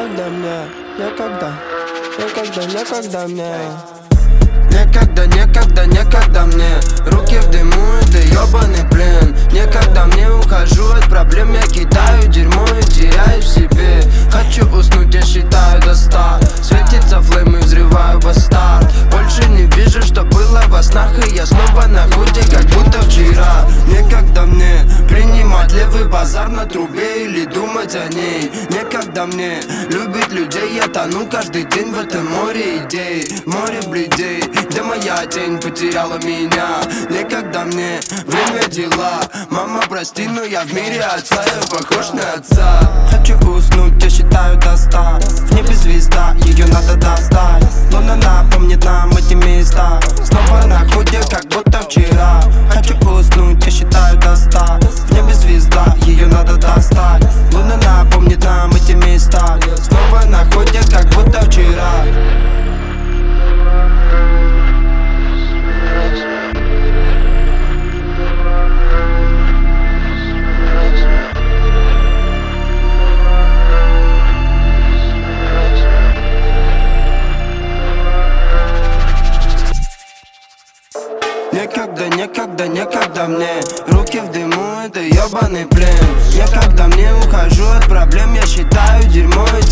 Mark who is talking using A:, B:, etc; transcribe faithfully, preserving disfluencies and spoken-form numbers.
A: некогда мне, некогда, некогда, некогда мне.
B: Некогда, некогда, некогда мне. Руки в дыму, это ёбаный плен. Некогда мне, ухожу от проблем. Я кидаю дерьмо и теряю в себе. Хочу уснуть, я считаю до ста. Светится флейм и взрываю бастард. Больше не вижу, что было во снах. И я снова на худе, как будто вчера. Некогда мне принимать левый базар на трубе или думать о ней. Некогда мне любить людей. Я тону каждый день в этом море идей, море бледей, где моя тень потеряла меня. Некогда мне время дела. Мама, прости, но я в мире отца. Я похож на отца. Хочу уснуть, я считаю до ста. В небе звезда, ее надо достать. Луна напомнит нам эти места. Снова на ходе, как будто вчера. Хочу уснуть, я считаю до ста. В небе звезда, ее надо достать. Луна напомнит нам эти места. Снова на ходе, как будто вчера. Некогда, некогда, некогда мне. Руки в дыму, это ёбаный плен. Некогда мне, ухожу от проблем. Я считаю дерьмо и